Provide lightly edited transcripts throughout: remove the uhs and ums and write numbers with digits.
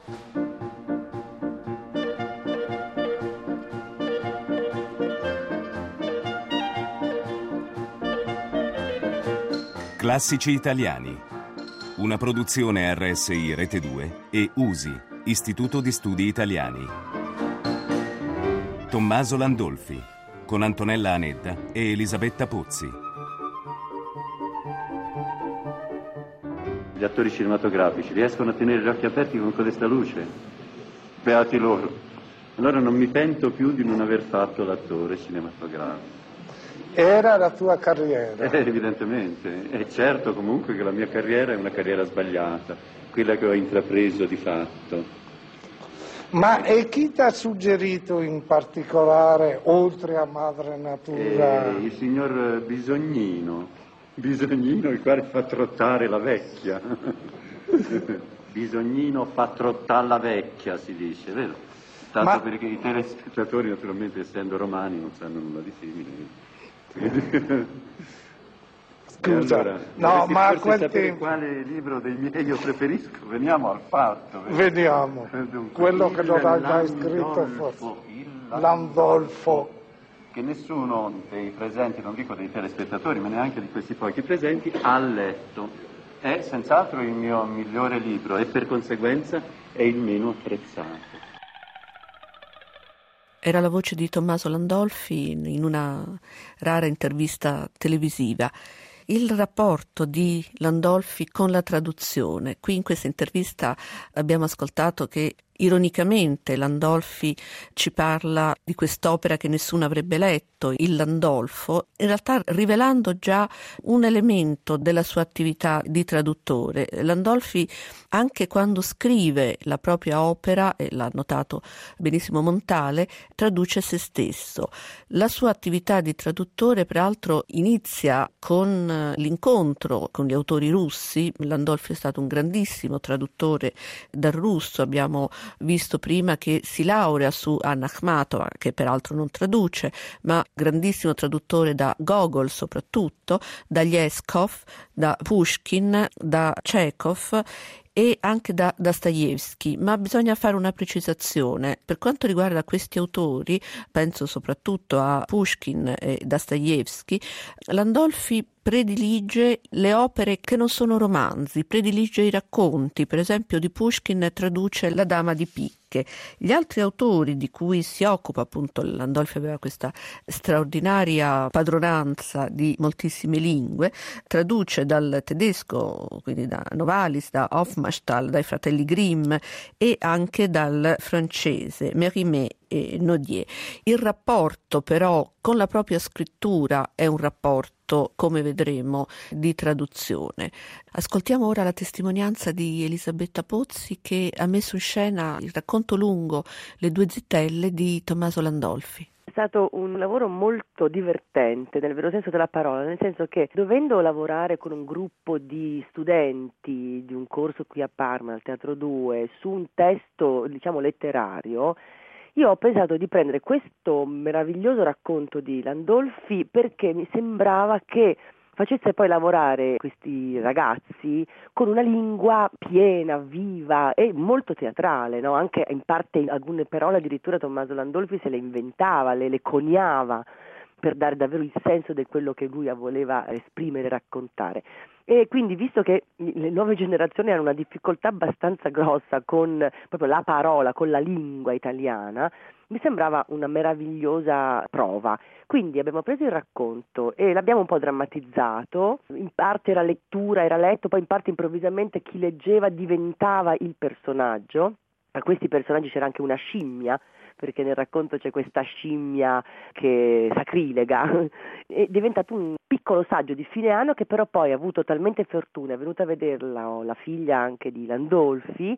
Classici italiani. Una produzione RSI Rete 2 e USI, Istituto di Studi Italiani. Tommaso Landolfi, con Antonella Anedda e Elisabetta Pozzi. Gli attori cinematografici riescono a tenere gli occhi aperti con codesta luce? Beati loro. Allora non mi pento più di non aver fatto l'attore cinematografico. Era la tua carriera? Evidentemente. E certo comunque che la mia carriera è una carriera sbagliata, quella che ho intrapreso di fatto. Ma e chi ti ha suggerito in particolare, oltre a Madre Natura? Il signor Bisognino, il quale fa trottare la vecchia. Bisognino fa trottare la vecchia, si dice, vero? Tanto perché i telespettatori, naturalmente, essendo romani, non sanno nulla di simile. Scusa, allora, no, ma a quel sapere tempo... quale libro dei miei io preferisco? Veniamo al fatto. Vediamo, Dunque, quello che non hai mai scritto forse. Landolfo. Che nessuno dei presenti, non dico dei telespettatori, ma neanche di questi pochi presenti, ha letto. È senz'altro il mio migliore libro e per conseguenza è il meno apprezzato. Era la voce di Tommaso Landolfi in una rara intervista televisiva. Il rapporto di Landolfi con la traduzione. Qui in questa intervista abbiamo ascoltato che ironicamente Landolfi ci parla di quest'opera che nessuno avrebbe letto, il Landolfo, in realtà rivelando già un elemento della sua attività di traduttore. Landolfi, anche quando scrive la propria opera, e l'ha notato benissimo Montale, traduce se stesso. La sua attività di traduttore peraltro inizia con l'incontro con gli autori russi. Landolfi è stato un grandissimo traduttore dal russo, abbiamo visto prima che si laurea su Anna Akhmatova, che peraltro non traduce, ma grandissimo traduttore da Gogol soprattutto, da Leskov, da Pushkin, da Chekhov e anche da Dostoevskij, ma bisogna fare una precisazione. Per quanto riguarda questi autori, penso soprattutto a Pushkin e Dostoevskij, Landolfi predilige le opere che non sono romanzi, predilige i racconti. Per esempio di Pushkin traduce La Dama di Picche. Gli altri autori di cui si occupa, appunto, Landolfi aveva questa straordinaria padronanza di moltissime lingue, traduce dal tedesco, quindi da Novalis, da Hofmannsthal, dai fratelli Grimm e anche dal francese Mérimée e Nodier. Il rapporto però con la propria scrittura è un rapporto, come vedremo, di traduzione. Ascoltiamo ora la testimonianza di Elisabetta Pozzi, che ha messo in scena il racconto lungo Le due zitelle di Tommaso Landolfi. È stato un lavoro molto divertente nel vero senso della parola, nel senso che dovendo lavorare con un gruppo di studenti di un corso qui a Parma, al Teatro 2, su un testo, diciamo, letterario, io ho pensato di prendere questo meraviglioso racconto di Landolfi perché mi sembrava che facesse poi lavorare questi ragazzi con una lingua piena, viva e molto teatrale, no? Anche in parte alcune parole addirittura Tommaso Landolfi se le inventava, le coniava per dare davvero il senso di quello che lui voleva esprimere e raccontare. E quindi, visto che le nuove generazioni hanno una difficoltà abbastanza grossa con proprio la parola, con la lingua italiana, mi sembrava una meravigliosa prova. Quindi abbiamo preso il racconto e l'abbiamo un po' drammatizzato, in parte era lettura, era letto, poi in parte improvvisamente chi leggeva diventava il personaggio. A questi personaggi c'era anche una scimmia, perché nel racconto c'è questa scimmia che è sacrilega. È diventato un piccolo saggio di fine anno che però poi ha avuto talmente fortuna, è venuta a vederla la figlia anche di Landolfi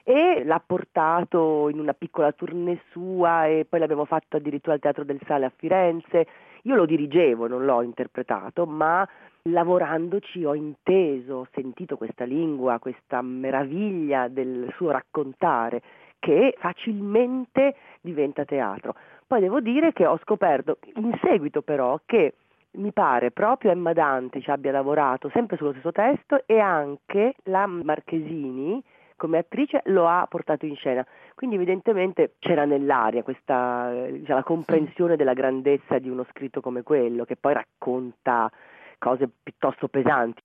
e l'ha portato in una piccola tournée sua e poi l'abbiamo fatto addirittura al Teatro del Sale a Firenze. Io lo dirigevo, non l'ho interpretato, ma lavorandoci ho inteso, ho sentito questa lingua, questa meraviglia del suo raccontare che facilmente diventa teatro. Poi devo dire che ho scoperto in seguito però che mi pare proprio Emma Dante ci abbia lavorato sempre sullo stesso testo e anche la Marchesini come attrice, lo ha portato in scena. Quindi evidentemente c'era nell'aria questa la comprensione della grandezza di uno scritto come quello, che poi racconta cose piuttosto pesanti.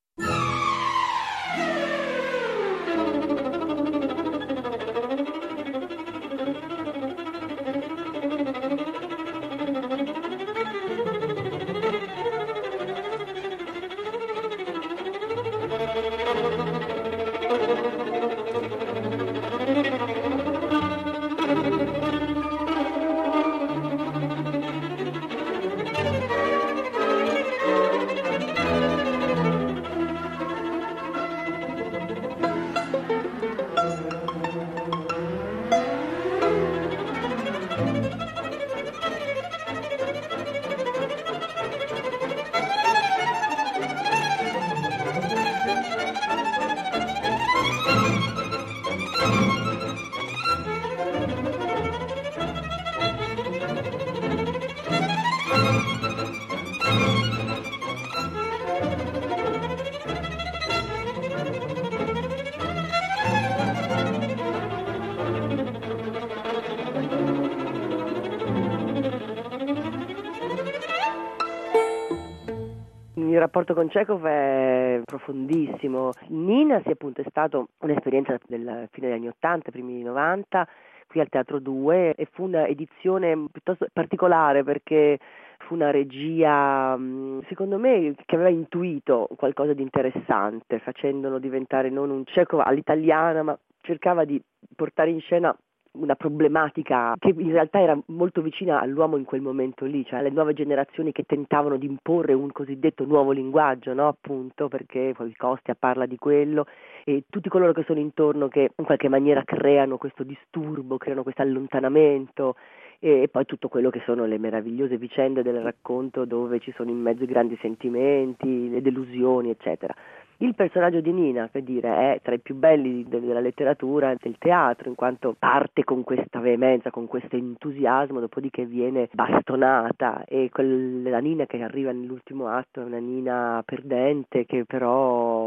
Il rapporto con Chekhov è profondissimo. Nina è stato un'esperienza della fine degli anni 80, primi 90, qui al Teatro 2, e fu un'edizione piuttosto particolare perché fu una regia, secondo me, che aveva intuito qualcosa di interessante, facendolo diventare non un Chekhov all'italiana, ma cercava di portare in scena una problematica che in realtà era molto vicina all'uomo in quel momento lì, cioè alle nuove generazioni che tentavano di imporre un cosiddetto nuovo linguaggio, no? Appunto perché poi Kostia parla di quello, e tutti coloro che sono intorno che in qualche maniera creano questo disturbo, creano questo allontanamento, e poi tutto quello che sono le meravigliose vicende del racconto dove ci sono in mezzo i grandi sentimenti, le delusioni, eccetera. Il personaggio di Nina, per dire, è tra i più belli della letteratura e del teatro, in quanto parte con questa veemenza, con questo entusiasmo, dopodiché viene bastonata, e la Nina che arriva nell'ultimo atto è una Nina perdente, che però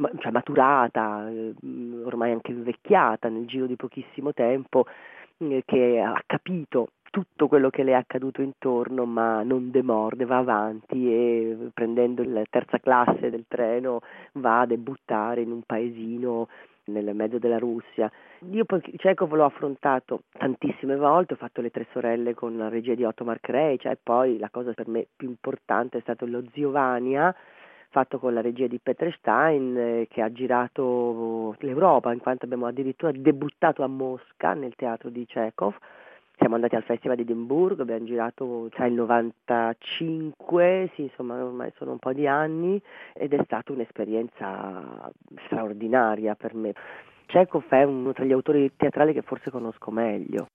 maturata, ormai anche invecchiata nel giro di pochissimo tempo, che ha capito tutto quello che le è accaduto intorno, ma non demorde, va avanti e prendendo la terza classe del treno va a debuttare in un paesino nel mezzo della Russia. Io poi Chekhov l'ho affrontato tantissime volte, ho fatto Le Tre Sorelle con la regia di Ottomar Kreic, e poi la cosa per me più importante è stato lo Zio Vania, fatto con la regia di Peter Stein, che ha girato l'Europa, in quanto abbiamo addirittura debuttato a Mosca nel teatro di Chekhov. Siamo andati al Festival di Edimburgo, abbiamo girato il 95, sì, insomma ormai sono un po' di anni, ed è stata un'esperienza straordinaria per me. Chekhov è uno tra gli autori teatrali che forse conosco meglio.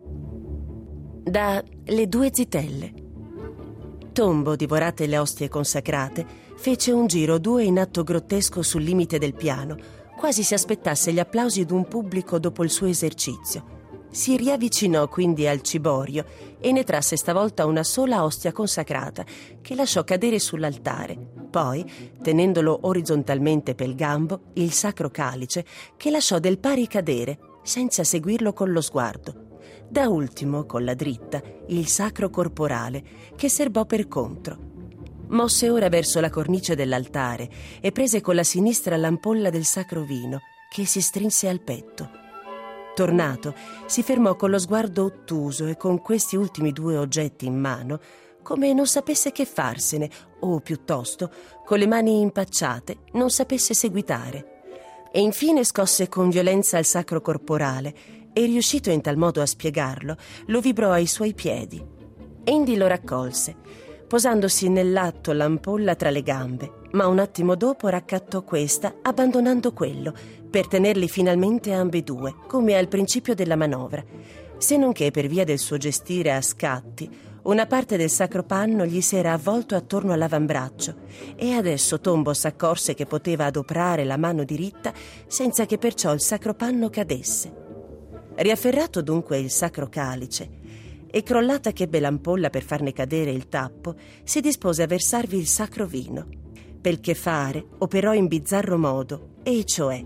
Da Le Due Zitelle. Tombo, divorate le ostie consacrate, fece un giro 2 in atto grottesco sul limite del piano, quasi si aspettasse gli applausi d'un pubblico dopo il suo esercizio. Si riavvicinò quindi al ciborio e ne trasse stavolta una sola ostia consacrata, che lasciò cadere sull'altare. Poi, tenendolo orizzontalmente pel gambo, il sacro calice, che lasciò del pari cadere, senza seguirlo con lo sguardo. Da ultimo, con la dritta, il sacro corporale, che serbò per contro. Mosse ora verso la cornice dell'altare e prese con la sinistra l'ampolla del sacro vino, che si strinse al petto. Tornato, si fermò con lo sguardo ottuso e con questi ultimi 2 oggetti in mano, come non sapesse che farsene, o piuttosto, con le mani impacciate, non sapesse seguitare. E infine scosse con violenza il sacro corporale e, riuscito in tal modo a spiegarlo, lo vibrò ai suoi piedi. Indi lo raccolse, posandosi nell'atto l'ampolla tra le gambe, ma un attimo dopo raccattò questa, abbandonando quello, per tenerli finalmente ambedue, come al principio della manovra, se non che per via del suo gestire a scatti, una parte del sacro panno gli s'era avvolto attorno all'avambraccio, e adesso Tombo s'accorse che poteva adoprare la mano diritta senza che perciò il sacro panno cadesse. Riafferrato dunque il sacro calice, e crollata ch'ebbe l'ampolla per farne cadere il tappo, si dispose a versarvi il sacro vino. Pel che fare, operò in bizzarro modo, e cioè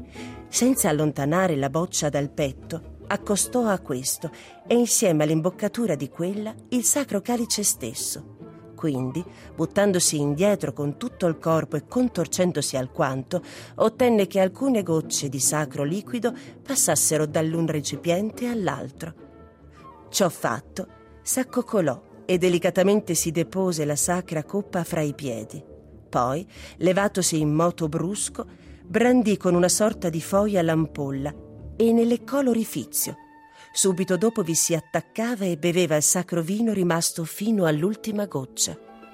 Senza allontanare la boccia dal petto, accostò a questo e insieme all'imboccatura di quella il sacro calice stesso. Quindi, buttandosi indietro con tutto il corpo e contorcendosi alquanto, ottenne che alcune gocce di sacro liquido passassero dall'un recipiente all'altro. Ciò fatto, s'accoccolò e delicatamente si depose la sacra coppa fra i piedi. Poi, levatosi in moto brusco, brandì con una sorta di foia l'ampolla e ne leccò l'orifizio. Subito dopo vi si attaccava e beveva il sacro vino rimasto fino all'ultima goccia.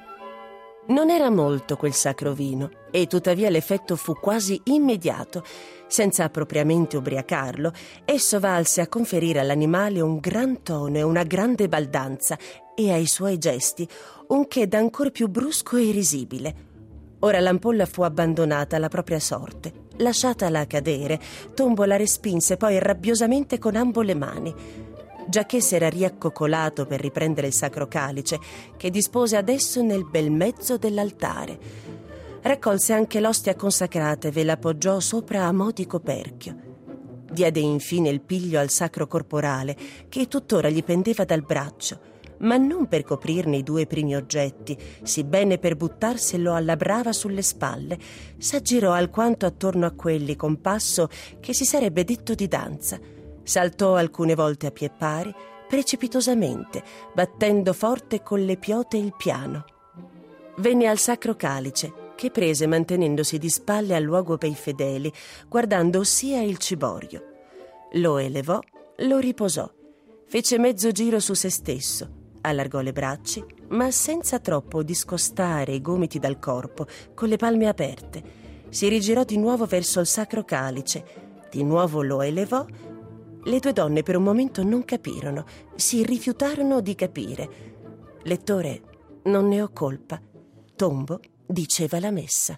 Non era molto quel sacro vino e tuttavia l'effetto fu quasi immediato. Senza propriamente ubriacarlo, esso valse a conferire all'animale un gran tono e una grande baldanza e ai suoi gesti un che d'ancor più brusco e risibile. Ora l'ampolla fu abbandonata alla propria sorte. Lasciatala cadere, Tombo la respinse poi rabbiosamente con ambo le mani. Giacché s'era riaccoccolato per riprendere il sacro calice, che dispose adesso nel bel mezzo dell'altare. Raccolse anche l'ostia consacrata e ve la appoggiò sopra a mo' di coperchio. Diede infine il piglio al sacro corporale, che tuttora gli pendeva dal braccio, ma non per coprirne i due primi oggetti, sibbene per buttarselo alla brava sulle spalle. S'aggirò alquanto attorno a quelli con passo che si sarebbe detto di danza. Saltò alcune volte a piè pari, precipitosamente, battendo forte con le piote il piano. Venne al sacro calice, che prese mantenendosi di spalle al luogo pei fedeli, guardando ossia il ciborio. Lo elevò, lo riposò, fece mezzo giro su se stesso, allargò le braccia, ma senza troppo discostare i gomiti dal corpo, con le palme aperte. Si rigirò di nuovo verso il sacro calice, di nuovo lo elevò. Le due donne per un momento non capirono, si rifiutarono di capire. Lettore, non ne ho colpa. Tombo diceva la messa.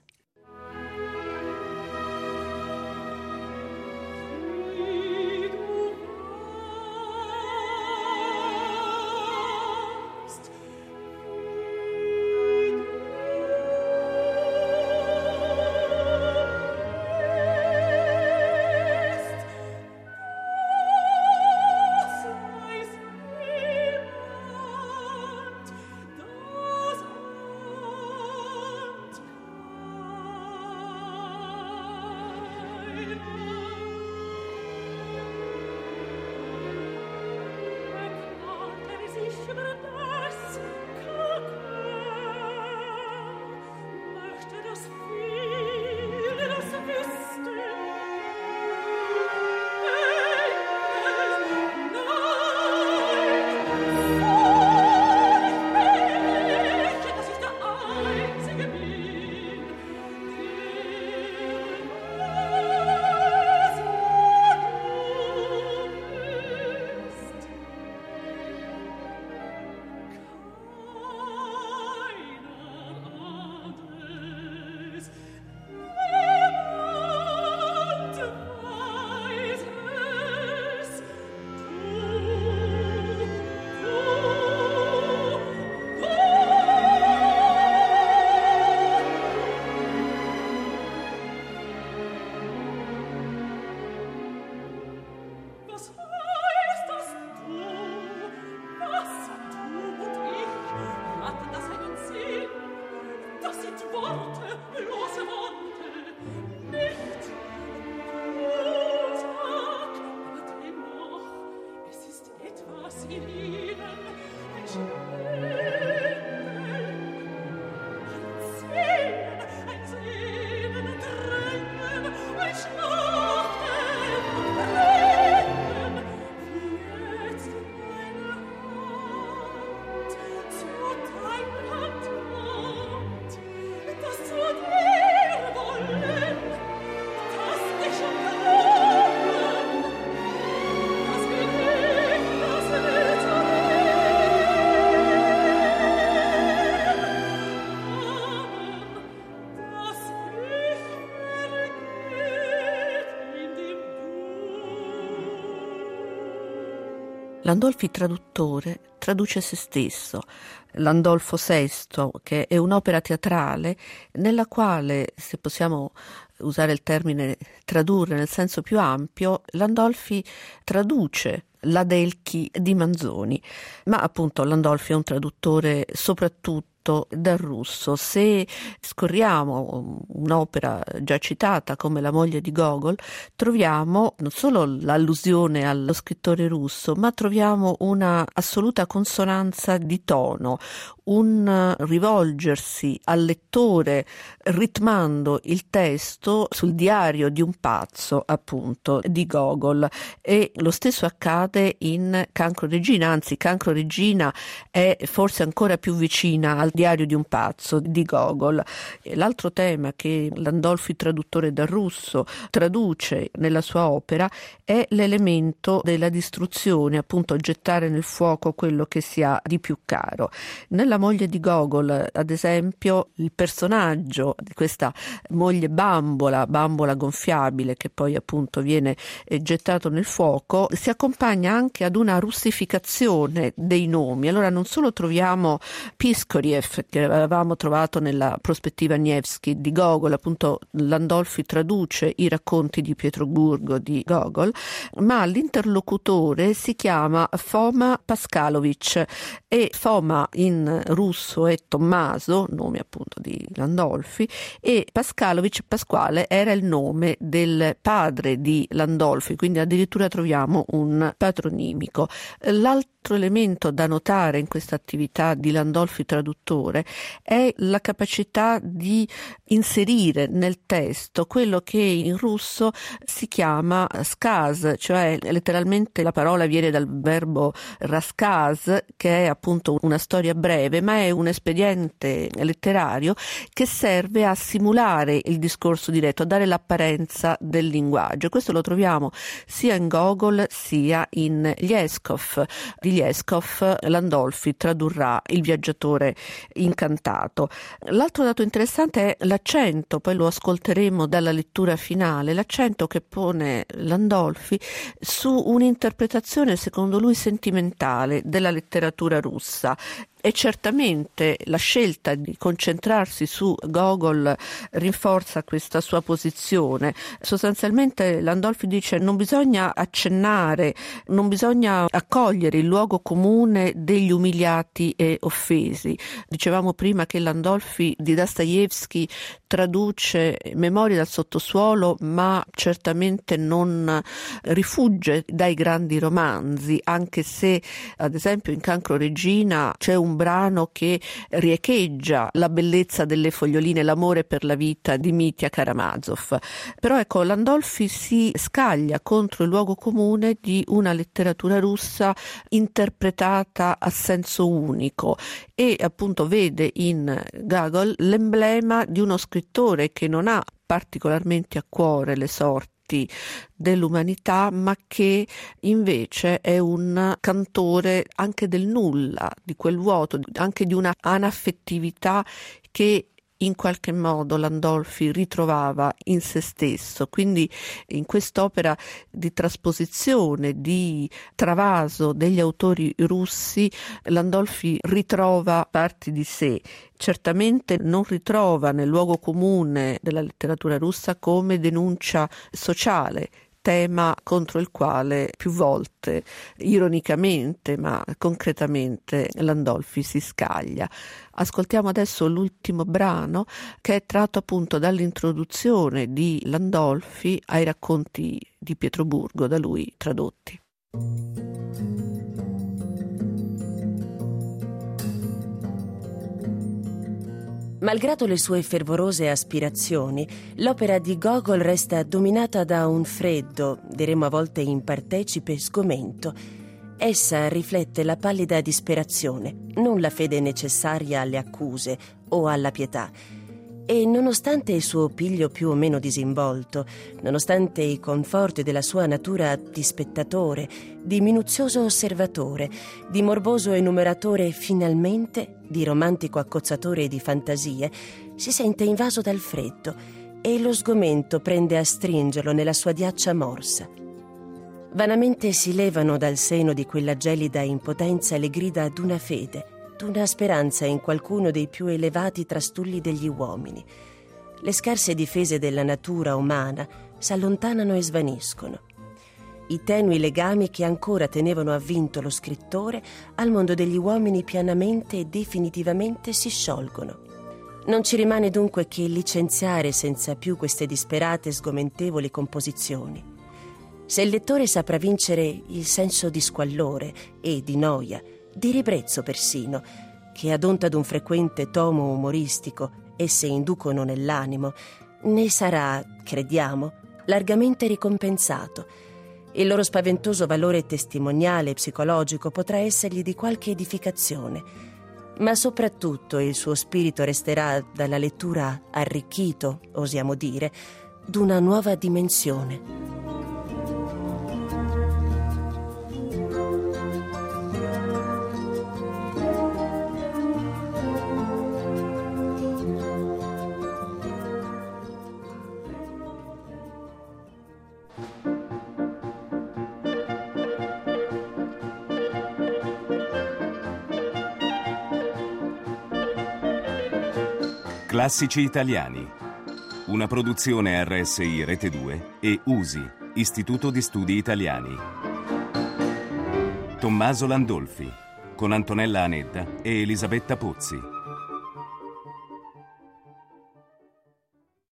Landolfi traduttore traduce se stesso. Landolfo VI, che è un'opera teatrale nella quale, se possiamo usare il termine tradurre nel senso più ampio, Landolfi traduce l'Adelchi di Manzoni, ma appunto Landolfi è un traduttore soprattutto dal russo. Se scorriamo un'opera già citata come La moglie di Gogol, troviamo non solo l'allusione allo scrittore russo, ma troviamo una assoluta consonanza di tono, un rivolgersi al lettore ritmando il testo sul diario di un pazzo, appunto, di Gogol. E lo stesso accade in Cancro Regina, anzi Cancro Regina è forse ancora più vicina al diario di un pazzo di Gogol. L'altro tema che Landolfi, traduttore dal russo, traduce nella sua opera è l'elemento della distruzione, appunto gettare nel fuoco quello che si ha di più caro. Nella moglie di Gogol, ad esempio, il personaggio di questa moglie bambola gonfiabile che poi appunto viene gettato nel fuoco, si accompagna anche ad una russificazione dei nomi. Allora non solo troviamo Piskoriev, che avevamo trovato nella prospettiva Nevsky di Gogol, appunto Landolfi traduce i racconti di Pietroburgo di Gogol, ma l'interlocutore si chiama Foma Paskalovich, e Foma in russo è Tommaso, nome appunto di Landolfi, e Paskalovich, Pasquale, era il nome del padre di Landolfi, quindi addirittura troviamo un patronimico. L'altro elemento da notare in questa attività di Landolfi traduttore è la capacità di inserire nel testo quello che in russo si chiama skaz, cioè letteralmente la parola viene dal verbo raskaz, che è appunto una storia breve, ma è un espediente letterario che serve a simulare il discorso diretto, a dare l'apparenza del linguaggio. Questo lo troviamo sia in Gogol sia in Lieskov. Di Lieskov Landolfi tradurrà Il viaggiatore incantato. L'altro dato interessante è l'accento, poi lo ascolteremo dalla lettura finale, l'accento che pone Landolfi su un'interpretazione secondo lui sentimentale della letteratura russa. E certamente la scelta di concentrarsi su Gogol rinforza questa sua posizione. Sostanzialmente Landolfi dice: non bisogna accennare, non bisogna accogliere il luogo comune degli umiliati e offesi. Dicevamo prima che Landolfi di Dostoevskij traduce Memorie dal sottosuolo, ma certamente non rifugge dai grandi romanzi, anche se ad esempio in Cancro Regina c'è un brano che riecheggia la bellezza delle foglioline, l'amore per la vita di Mitya Karamazov. Però ecco, Landolfi si scaglia contro il luogo comune di una letteratura russa interpretata a senso unico e appunto vede in Gogol l'emblema di uno scrittore che non ha particolarmente a cuore le sorti dell'umanità, ma che invece è un cantore anche del nulla, di quel vuoto, anche di una anaffettività che in qualche modo Landolfi ritrovava in se stesso. Quindi in quest'opera di trasposizione, di travaso degli autori russi, Landolfi ritrova parti di sé. Certamente non ritrova nel luogo comune della letteratura russa come denuncia sociale, tema contro il quale più volte, ironicamente ma concretamente, Landolfi si scaglia. Ascoltiamo adesso l'ultimo brano, che è tratto appunto dall'introduzione di Landolfi ai racconti di Pietroburgo, da lui tradotti. Malgrado le sue fervorose aspirazioni, l'opera di Gogol resta dominata da un freddo, diremmo a volte impartecipe, sgomento. Essa riflette la pallida disperazione, non la fede necessaria alle accuse o alla pietà. E nonostante il suo piglio più o meno disinvolto, nonostante i conforti della sua natura di spettatore, di minuzioso osservatore, di morboso enumeratore finalmente, di romantico accozzatore di fantasie, si sente invaso dal freddo e lo sgomento prende a stringerlo nella sua diaccia morsa. Vanamente si levano dal seno di quella gelida impotenza le grida d'una fede, d'una speranza in qualcuno dei più elevati trastulli degli uomini. le scarse difese della natura umana s'allontanano e svaniscono. I tenui legami che ancora tenevano avvinto lo scrittore al mondo degli uomini pianamente e definitivamente si sciolgono. Non ci rimane dunque che licenziare senza più queste disperate e sgomentevoli composizioni. Se il lettore saprà vincere il senso di squallore e di noia, di ribrezzo persino, che ad onta d'un frequente tomo umoristico esse inducono nell'animo, ne sarà, crediamo, largamente ricompensato. Il loro spaventoso valore testimoniale e psicologico potrà essergli di qualche edificazione, ma soprattutto il suo spirito resterà dalla lettura arricchito, osiamo dire, d'una nuova dimensione. Classici italiani. Una produzione RSI Rete 2 e USI, Istituto di Studi Italiani. Tommaso Landolfi, con Antonella Anedda e Elisabetta Pozzi.